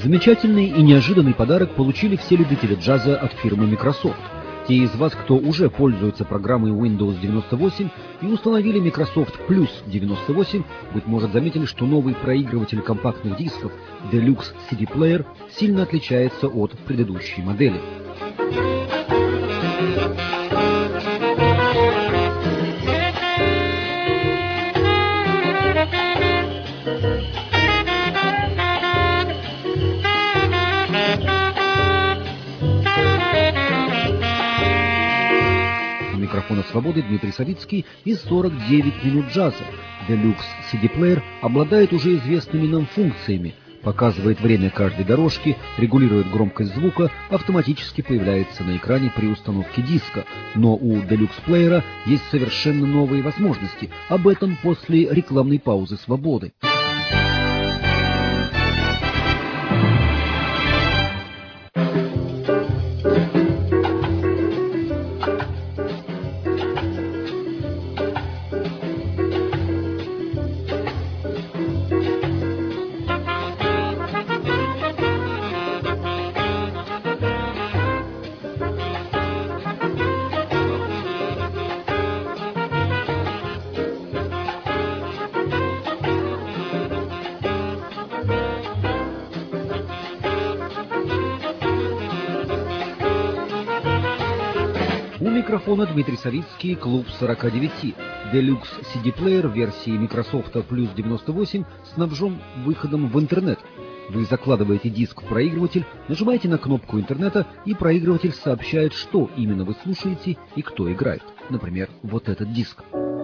Замечательный и неожиданный подарок получили все любители джаза от фирмы Microsoft. Те из вас, кто уже пользуется программой Windows 98 и установили Microsoft Plus 98, быть может, заметили, что новый проигрыватель компактных дисков Deluxe CD Player сильно отличается от предыдущей модели. Микрофона «Свободы» Дмитрий Савицкий и 49 минут джаза. Deluxe CD Player обладает уже известными нам функциями. Показывает время каждой дорожки, регулирует громкость звука, автоматически появляется на экране при установке диска. Но у Deluxe Player есть совершенно новые возможности. Об этом после рекламной паузы «Свободы». У микрофона Дмитрий Савицкий, клуб 49. Deluxe CD Player версии Microsoft Plus 98 снабжен выходом в интернет. Вы закладываете диск в проигрыватель, нажимаете на кнопку интернета, и проигрыватель сообщает, что именно вы слушаете и кто играет. Например, вот этот диск.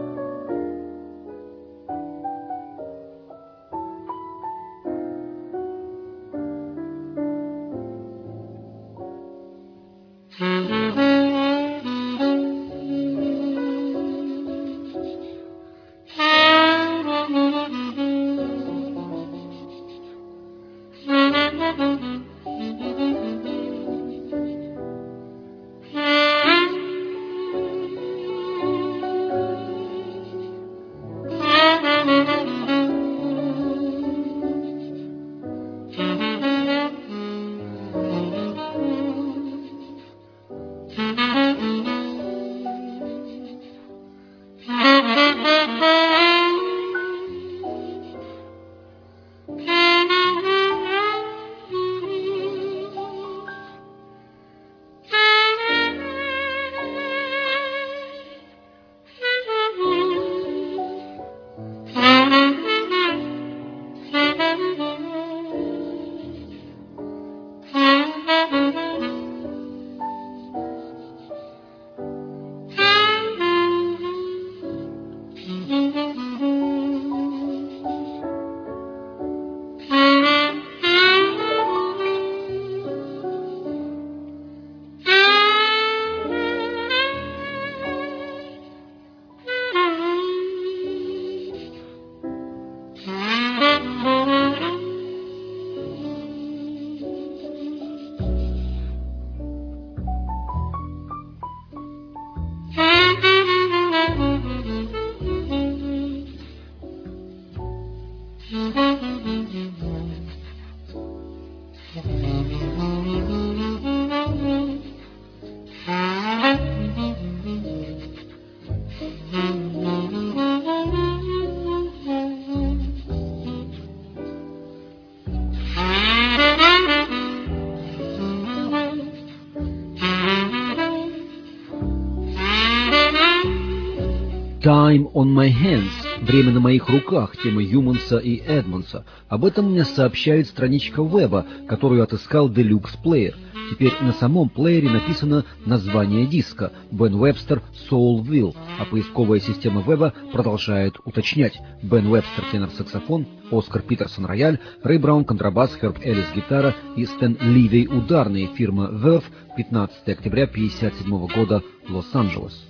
«Time on my hands» — «Время на моих руках» темы Юманса и Эдмонса. Об этом мне сообщает страничка веба, которую отыскал Deluxe Player. Теперь на самом плеере написано название диска «Бен Вебстер Soulville», а поисковая система веба продолжает уточнять: Бен Вебстер тенор-саксофон, Оскар Питерсон рояль, Рэй Браун контрабас, Херб Эллис гитара и Стэн Ливей ударные, фирма Verve, 15 октября 1957 года, Лос-Анджелес.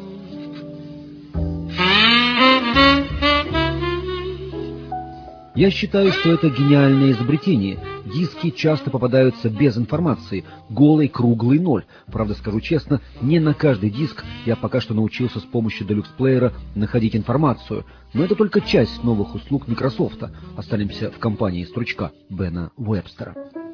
Я считаю, что это гениальное изобретение. Диски часто попадаются без информации, голый круглый ноль. Правда, скажу честно, не на каждый диск я пока что научился с помощью Deluxe Player находить информацию. Но это только часть новых услуг Microsoft. Останемся в компании стручка Бена Вебстера.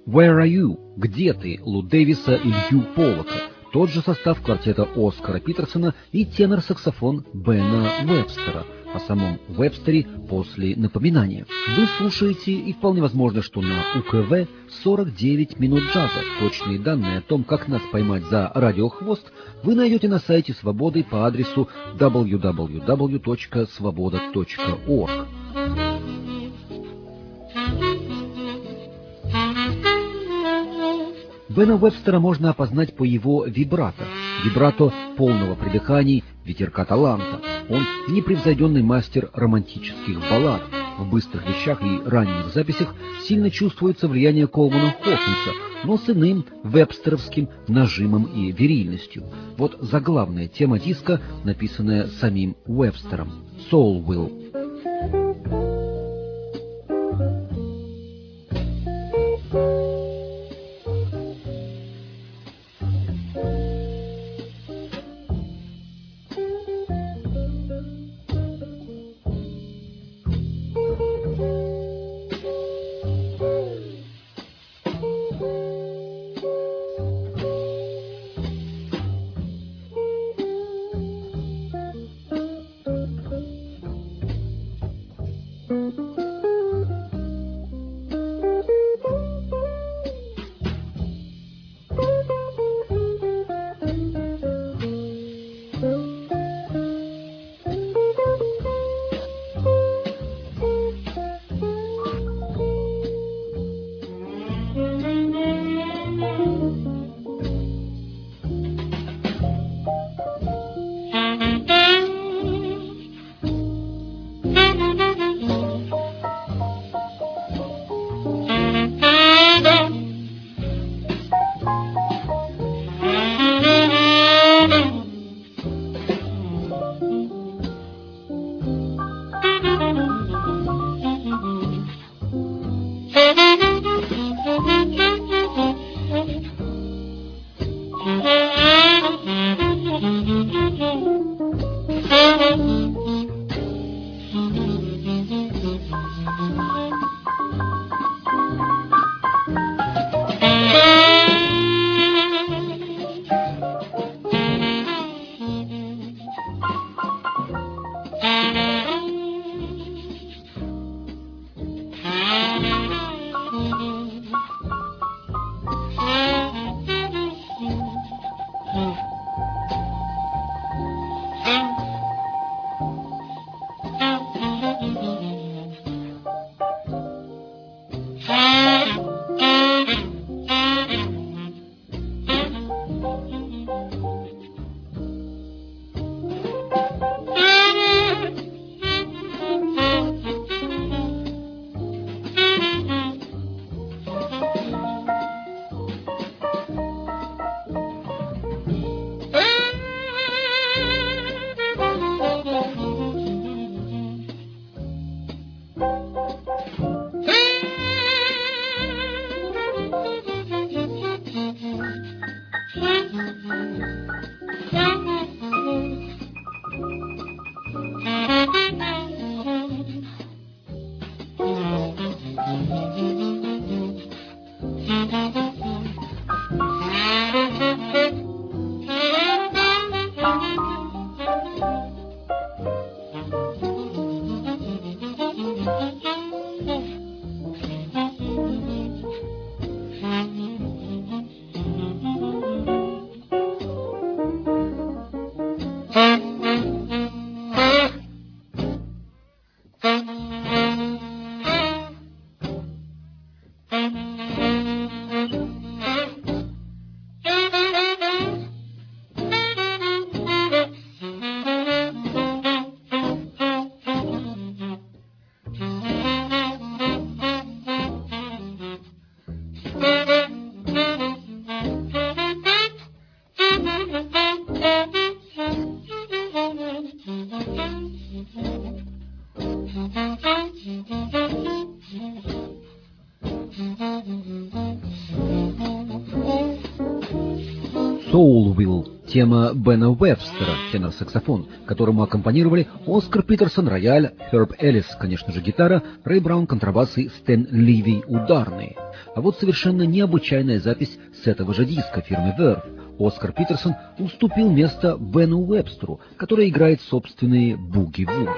Where Are You? Где ты? Лу Дэвиса и Лью Поллока. Тот же состав квартета Оскара Питерсона и тенор-саксофон Бена Вебстера. О самом Вебстере после напоминания. Вы слушаете, и вполне возможно, что на УКВ 49 минут джаза. Точные данные о том, как нас поймать за радиохвост, вы найдете на сайте Свободы по адресу www.svoboda.org. Бена Вебстера можно опознать по его вибрато. Вибрато полного придыханий, ветерка таланта. Он непревзойденный мастер романтических баллад. В быстрых вещах и ранних записях сильно чувствуется влияние Колмана Хокинса, но с иным вебстеровским нажимом и вирильностью. Вот заглавная тема диска, написанная самим Вебстером — «Soulville». Soulville, тема Бена Уэбстера, тенор-саксофон, которому аккомпанировали Оскар Питерсон, рояль, Херб Эллис, конечно же, гитара, Рэй Браун, контрабас и Стэн Ливи, ударные. А вот совершенно необычайная запись с этого же диска фирмы Verve. Оскар Питерсон уступил место Бену Уэбстеру, который играет собственные буги-вуги.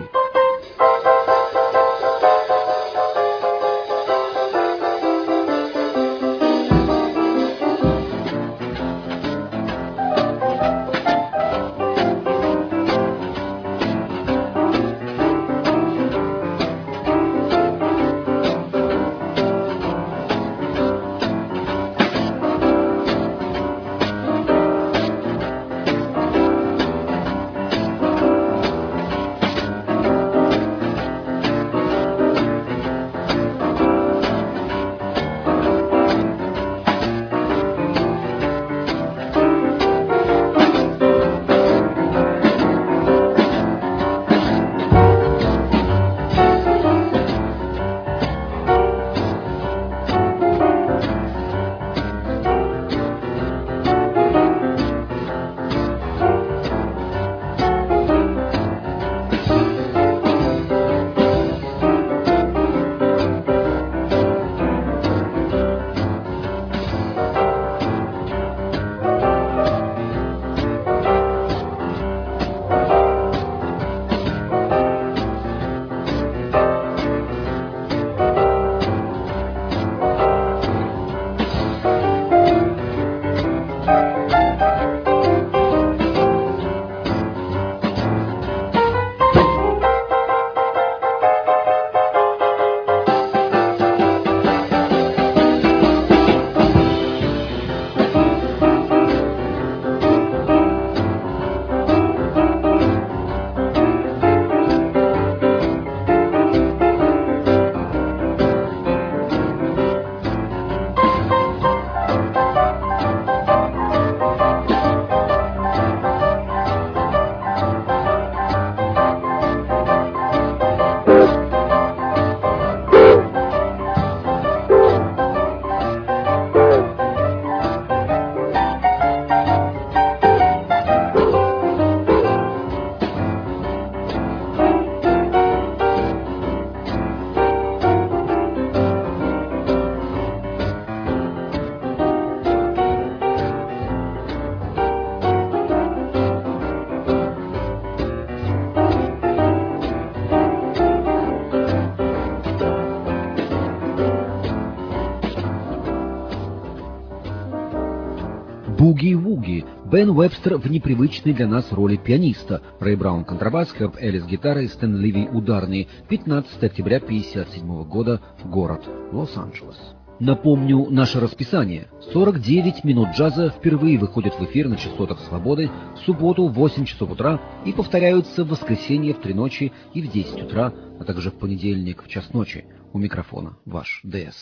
Буги-вуги. Бен Уэбстер в непривычной для нас роли пианиста. Рэй Браун контрабас, Херб Эллис гитара и Стэн Ливи ударные. 15 октября 1957 года. Город Лос-Анджелес. Напомню наше расписание. 49 минут джаза впервые выходят в эфир на частотах Свободы в субботу в 8 часов утра и повторяются в воскресенье в 3 ночи и в 10 утра, а также в понедельник в час ночи. У микрофона ваш ДС.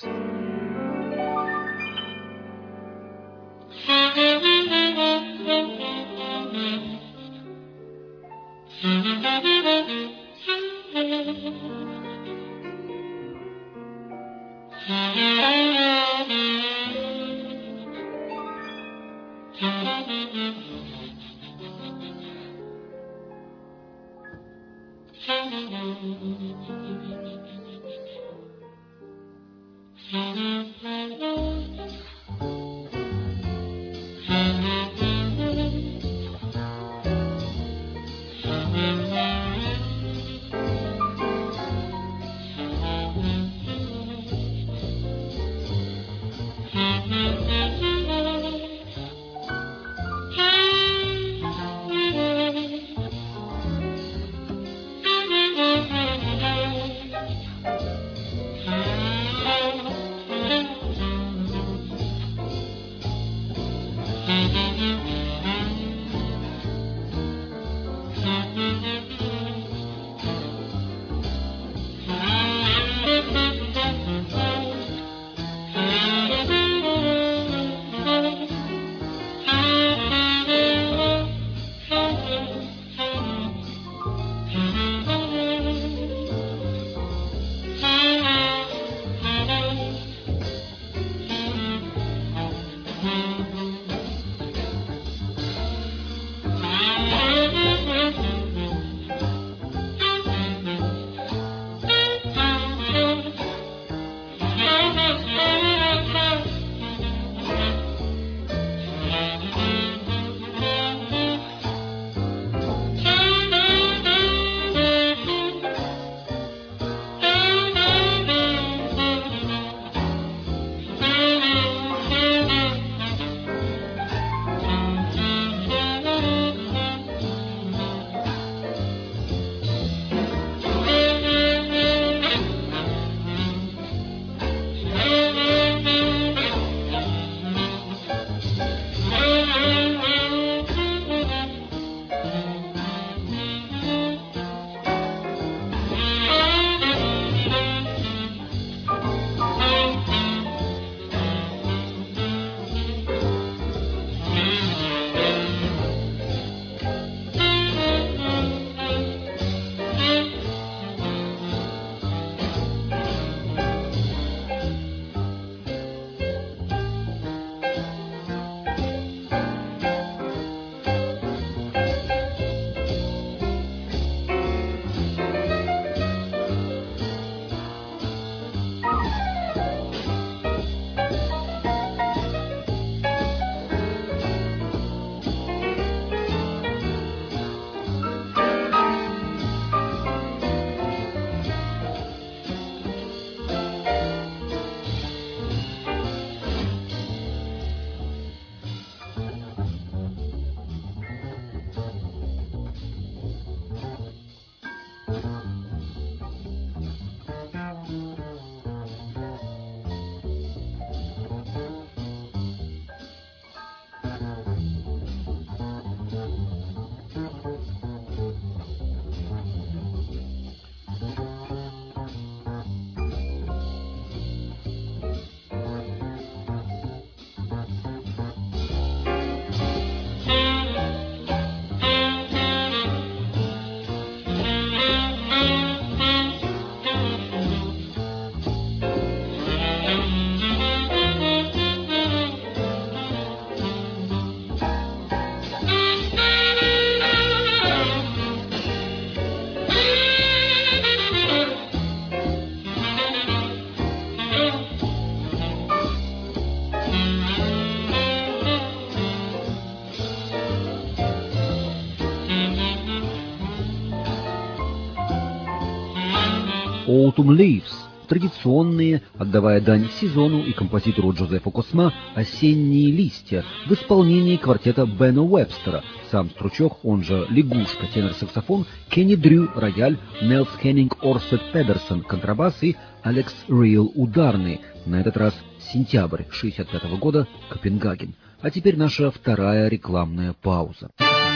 Autumn Leaves, традиционные, отдавая дань сезону и композитору Джозефу Косма, «Осенние листья» в исполнении квартета Бена Уэбстера, сам стручок, он же лягушка, тенор-саксофон, Кенни Дрю, рояль, Нелс Хеннинг Орсет Педерсон, контрабас и Алекс Риэл, ударный, на этот раз сентябрь 1965 года, Копенгаген. А теперь наша вторая рекламная пауза.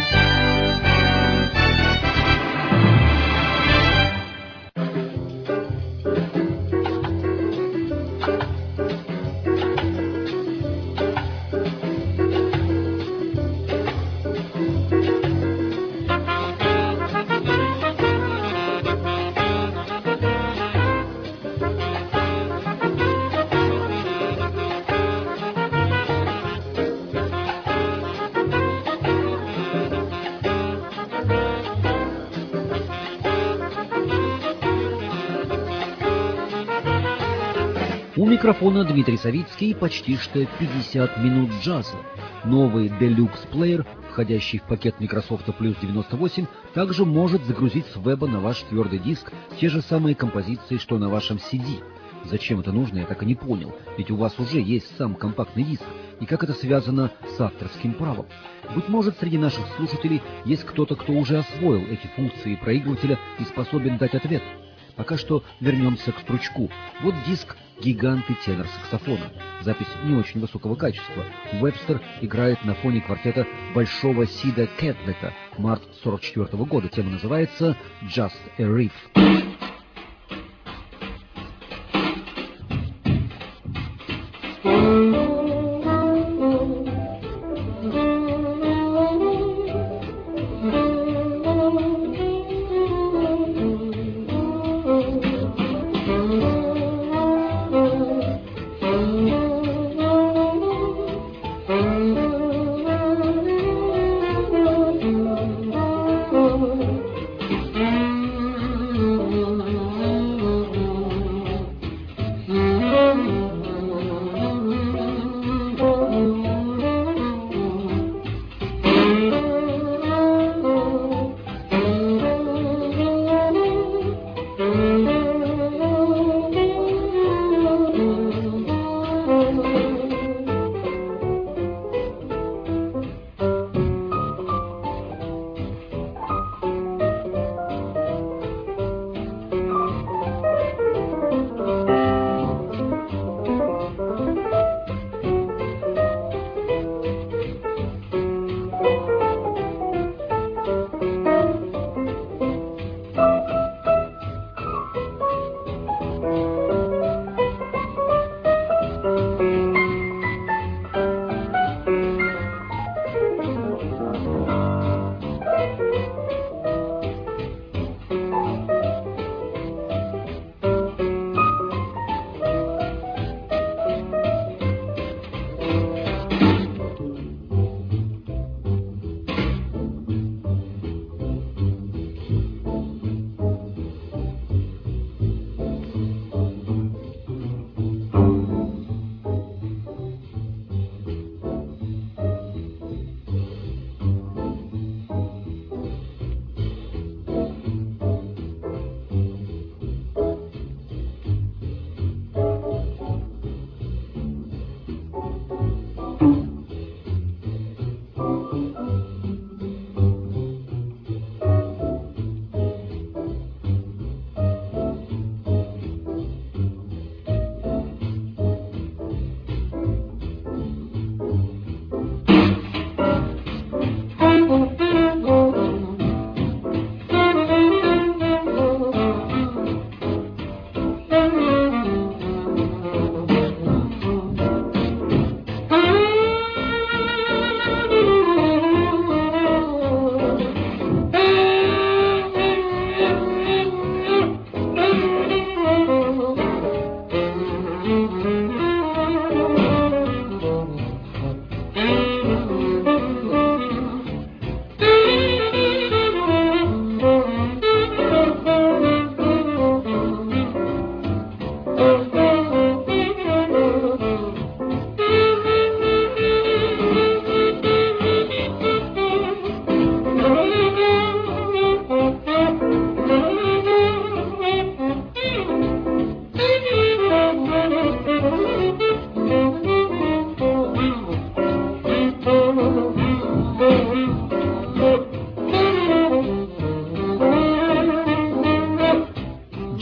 У микрофона Дмитрий Савицкий, почти что 50 минут джаза. Новый Deluxe Player, входящий в пакет Microsoft Plus 98, также может загрузить с веба на ваш твердый диск те же самые композиции, что на вашем CD. Зачем это нужно, я так и не понял, ведь у вас уже есть сам компактный диск, и как это связано с авторским правом. Быть может, среди наших слушателей есть кто-то, кто уже освоил эти функции проигрывателя и способен дать ответ. Пока что вернемся к стручку. Вот диск «Гиганты тенор-саксофона». Запись не очень высокого качества. Уэбстер играет на фоне квартета Большого Сида Кэтлета, март 1944 года. Тема называется «Just a Riff».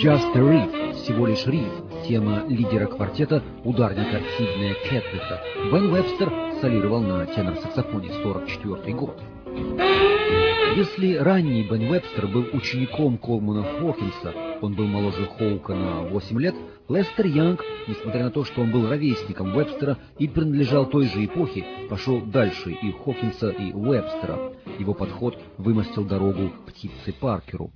Just a Riff, всего лишь риф, тема лидера квартета, ударника Сиднея Кэтлиха. Бен Вебстер солировал на тенор-саксофоне, 1944 год. Если ранний Бен Вебстер был учеником Колмана Хокинса, он был моложе Хоука на 8 лет, Лестер Янг, несмотря на то, что он был ровесником Вебстера и принадлежал той же эпохе, пошел дальше и Хокинса, и Вебстера. Его подход вымостил дорогу птице Паркеру.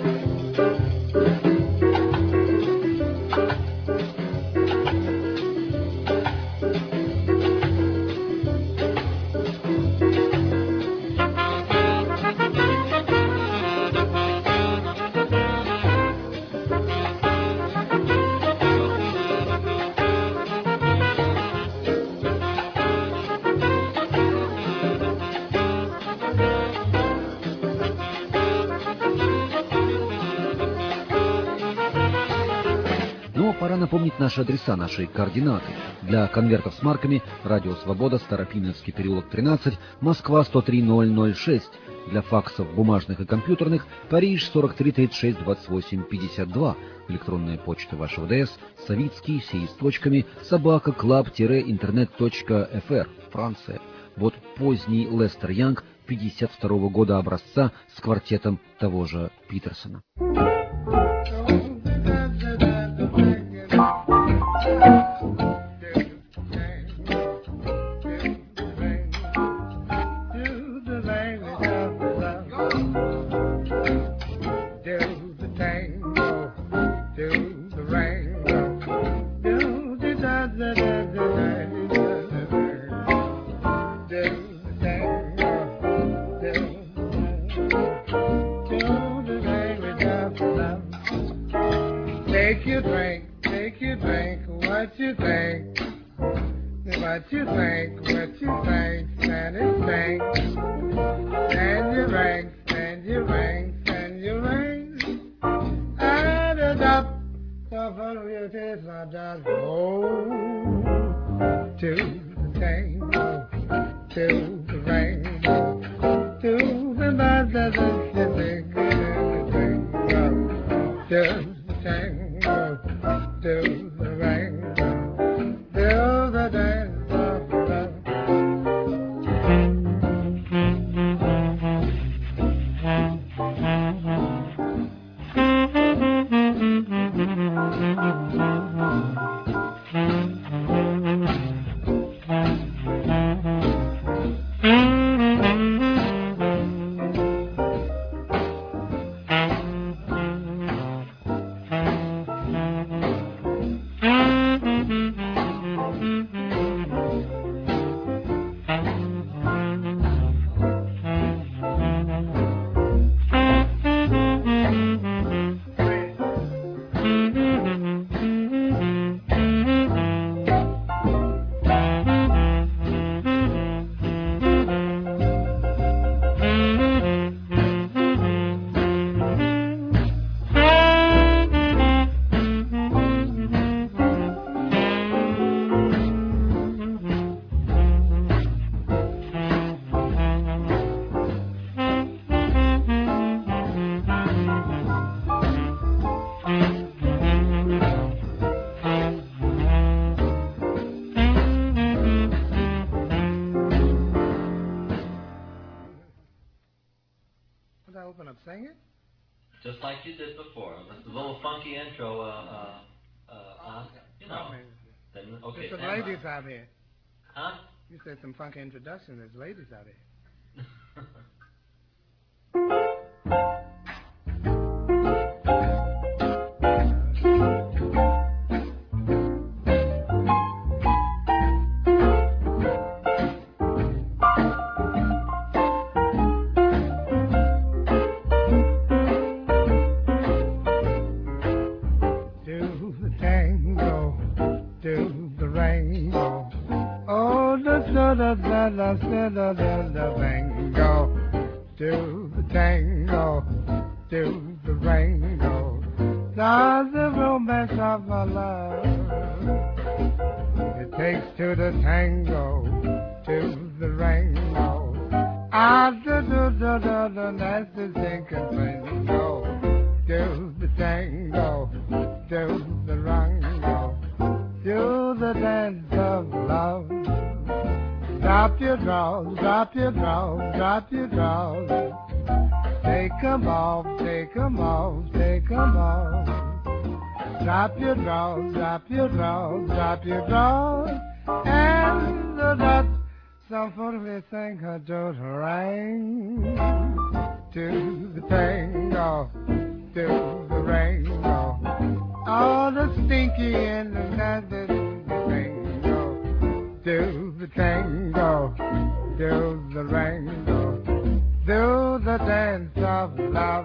Пора напомнить наши адреса, наши координаты. Для конвертов с марками Радио Свобода, Старопименский переулок 13, Москва 103006. Для факсов бумажных и компьютерных Париж 43362852. Электронная почта вашего ДС Савицкий, все с точками, @club-internet.fr, Франция. Вот поздний Лестер Янг 52 года образца с квартетом того же Питерсона. Take your drink, what you think, what you think, what you think, and it stinks. Stand your rank, stand your rank, stand your rank. And it's up, so follow your taste, I just go to the tango, to the rainbow, to the buzzer, the tango, to the tango, to the rainbow, to the dance of love. Open up singing? Just like you did before. A little funky intro, you know. Then, okay, there's some ladies out here. Huh? You said some funky introduction. There's ladies out here. The bingo, do the tango, do the rainbow. There's the romance of our love. It takes to the tango, to the rainbow. Ah, do, that's the sinking bingo. Do the tango, Drop your drawers, drop your drawers, drop your drawers. Take 'em off, take 'em off, take 'em off. Drop your drawers, drop your drawers, drop your drawers. And that some folks may think her don't ring to the tango, to the rango. All the stinky and the nasty tango, do the tango, do the rango, do the dance of love.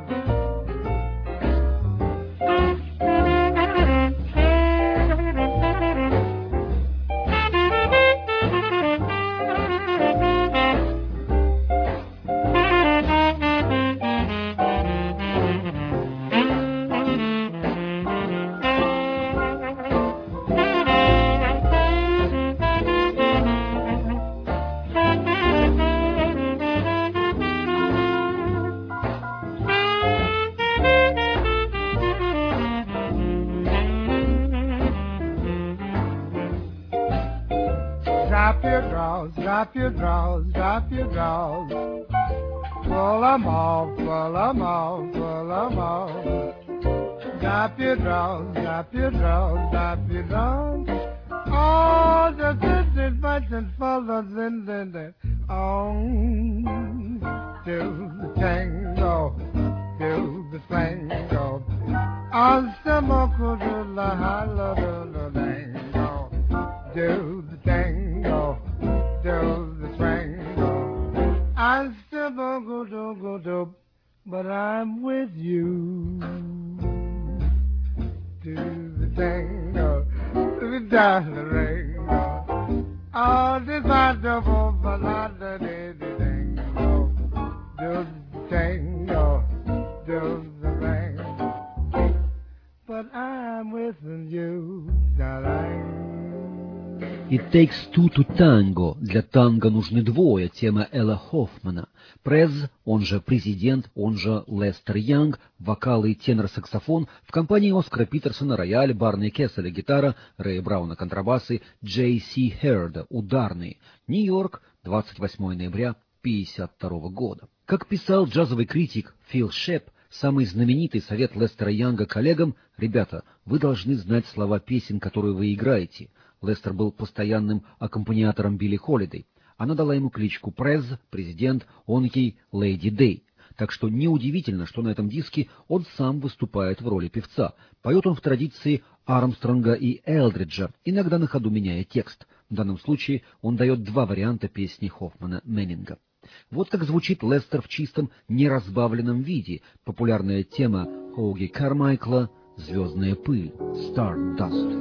Drop your drawers, drop your drawers, drop your drawers. Pull 'em off, pull 'em off, pull 'em off. Drop your drawers, drop your drawers, drop your drawers. All the distant buttons follows in the on to the tango, to the tango. On some to the hollow to the tango, do the tango, do the tango. I'm still go, but I'm with you. Do the tango, down the tango. All this wonderful, but not the tango. Do the tango, do the tango. But I'm with you, darling. It Takes Two to Tango. Для танго нужны двое. Тема Элла Хоффмана. През, он же президент, он же Лестер Янг, вокалы и тенор-саксофон, в компании Оскара Питерсона рояль, Барни Кесселя гитара, Рэя Брауна контрабасы, Джей Си Херда ударные. Нью-Йорк, 28 ноября 1952 года. Как писал джазовый критик Фил Шеп, самый знаменитый совет Лестера Янга коллегам: «Ребята, вы должны знать слова песен, которые вы играете». Лестер был постоянным аккомпаниатором Билли Холидей. Она дала ему кличку През, президент, он ей Леди Дэй. Так что неудивительно, что на этом диске он сам выступает в роли певца. Поет он в традиции Армстронга и Элдриджа, иногда на ходу меняя текст. В данном случае он дает два варианта песни Хоффмана-Меннинга. Вот как звучит Лестер в чистом, неразбавленном виде. Популярная тема Хоуги Кармайкла «Звездная пыль» «Stardust».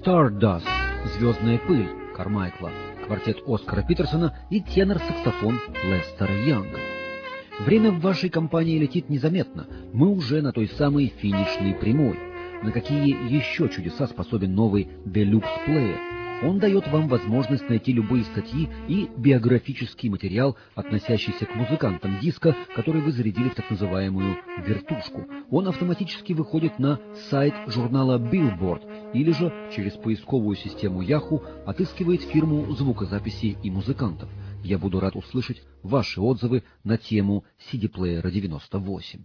Stardust, «Звездная пыль» Кармайкла, квартет Оскара Питерсона и тенор-саксофон Лестера Янга. Время в вашей компании летит незаметно, мы уже на той самой финишной прямой. На какие еще чудеса способен новый Deluxe Player? Он дает вам возможность найти любые статьи и биографический материал, относящийся к музыкантам диска, который вы зарядили в так называемую «вертушку». Он автоматически выходит на сайт журнала Billboard или же через поисковую систему Yahoo отыскивает фирму звукозаписи и музыкантов. Я буду рад услышать ваши отзывы на тему CD-плеера 98.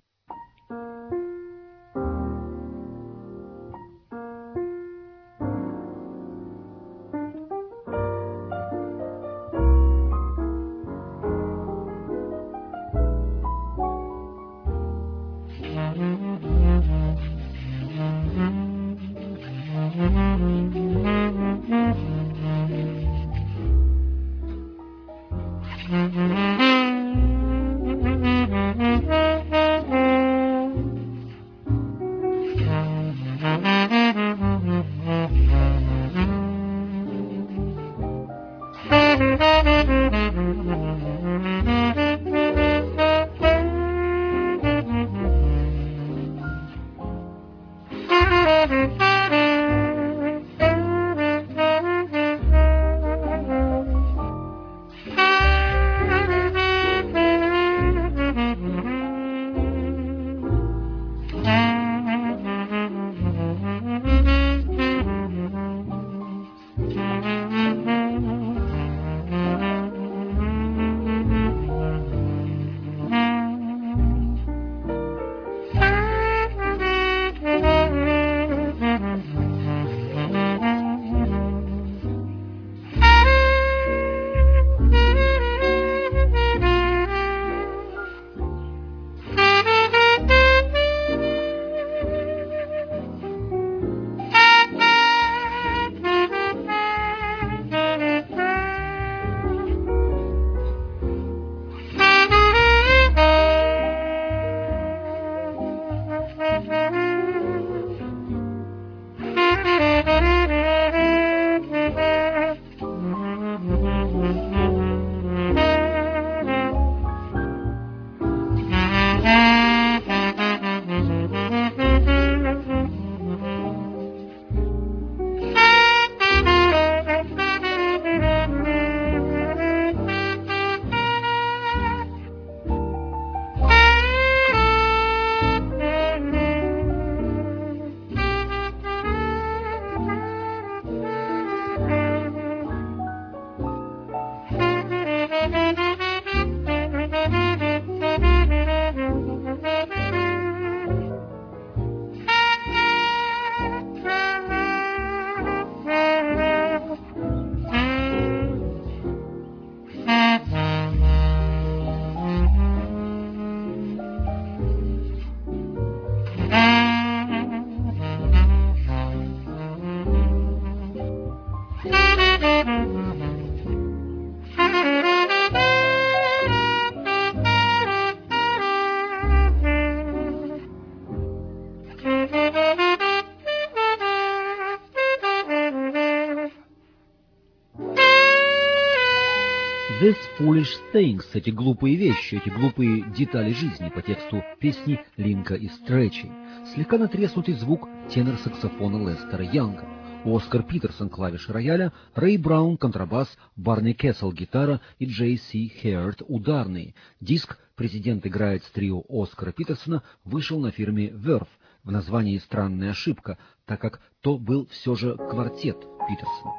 These Foolish Things, эти глупые вещи, эти глупые детали жизни по тексту песни Линка и Стретчи. Слегка натреснутый звук тенор-саксофона Лестера Янга. Оскар Питерсон клавиши рояля, Рэй Браун контрабас, Барни Кессел гитара и Джей Си Херд ударные. Диск «Президент играет с трио Оскара Питерсона» вышел на фирме Verve. В названии странная ошибка, так как то был все же квартет Питерсона.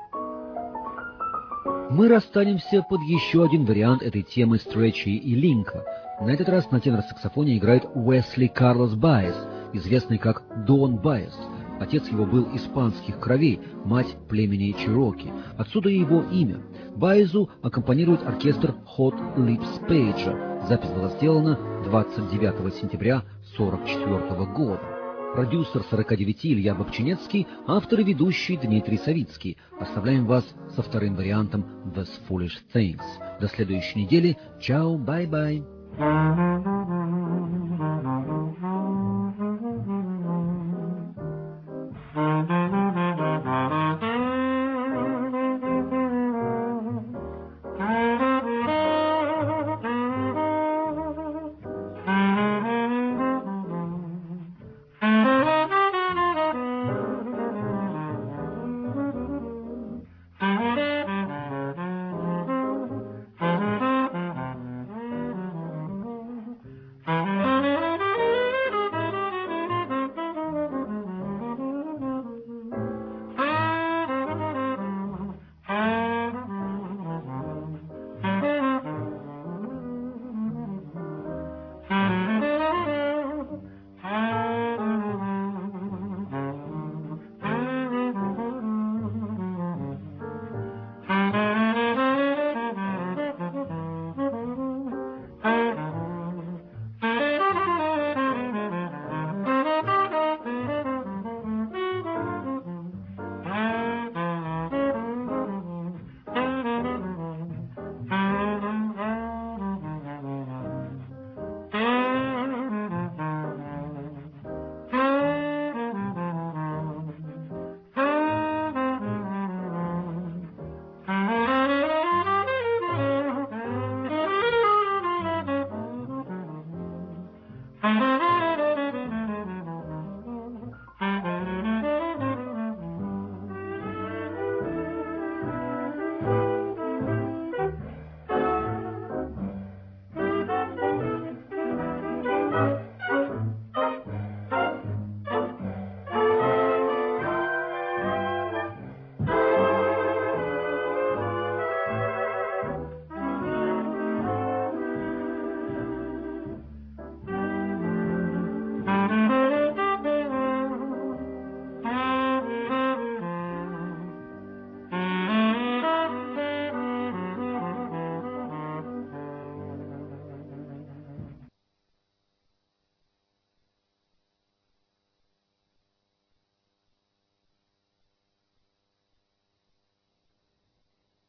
Мы расстанемся под еще один вариант этой темы Стретчи и Линка. На этот раз на тенор-саксофоне играет Уэсли Карлос Байес, известный как Дон Байес. Отец его был испанских кровей, мать племени Чероки. Отсюда и его имя. Байезу аккомпанирует оркестр Hot Lips Page. Запись была сделана 29 сентября 1944 года. Продюсер 49 Илья Бобчинецкий, автор и ведущий Дмитрий Савицкий. Оставляем вас со вторым вариантом These Foolish Things. До следующей недели. Чао, бай-бай.